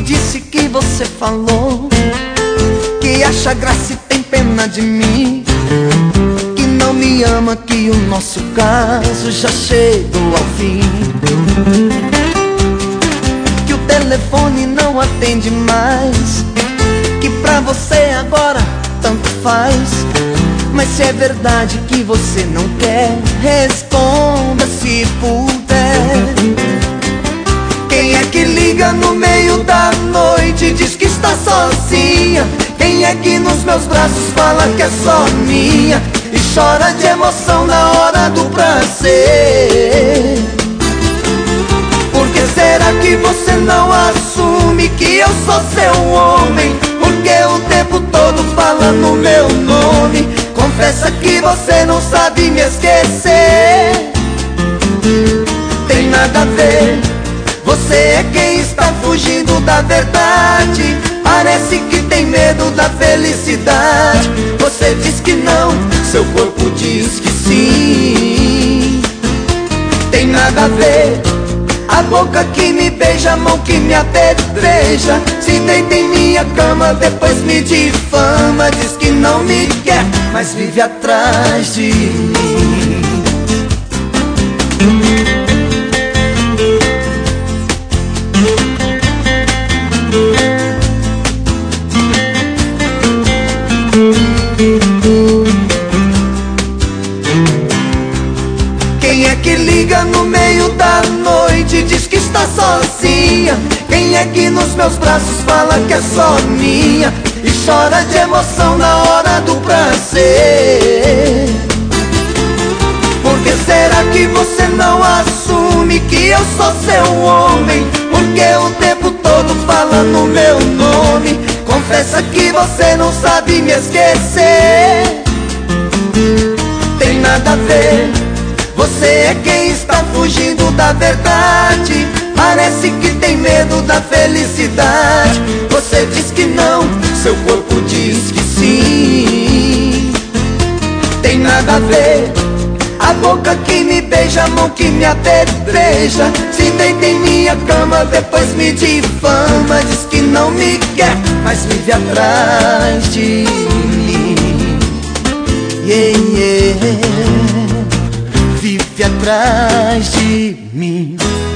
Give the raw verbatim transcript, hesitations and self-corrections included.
disse que você falou que acha graça e tem pena de mim, que não me ama, que o nosso caso já chegou ao fim, que o telefone não atende mais, que pra você agora tanto faz. Mas se é verdade que você não quer, responda se puder. Quem é que liga no meio da noite e diz que está sozinha? Quem é que nos meus braços fala que é só minha e chora de emoção na hora do prazer? Por que será que você não assume que eu sou seu homem? Porque o tempo todo fala no meu nome. Confessa que você não sabe me esquecer. Tem nada a ver, você é quem está fugindo da verdade. Parece que tem medo da felicidade. Você diz que não, seu corpo diz que sim. Tem nada a ver, a boca que me beija, a mão que me apedreja. Se deita em minha cama, depois me difama. Diz que não me quer, mas vive atrás de mim. Quem é que liga no meio da noite e diz que está sozinha? Quem é que nos meus braços fala que é só minha e chora de emoção na hora do prazer? Por que será que você não assume que eu sou seu homem? Porque o tempo todo fala no meu nome. Confessa que você não sabe me esquecer. Tem nada a ver, você é quem está fugindo da verdade. Parece que tem medo da felicidade. Você diz que não, seu corpo diz que sim. Tem nada a ver, a boca que me beija, a mão que me apedreja. Se deita em minha cama, depois me difama. Diz que não me quer, mas vive atrás de mim. Yeah, yeah. Vive atrás de mim.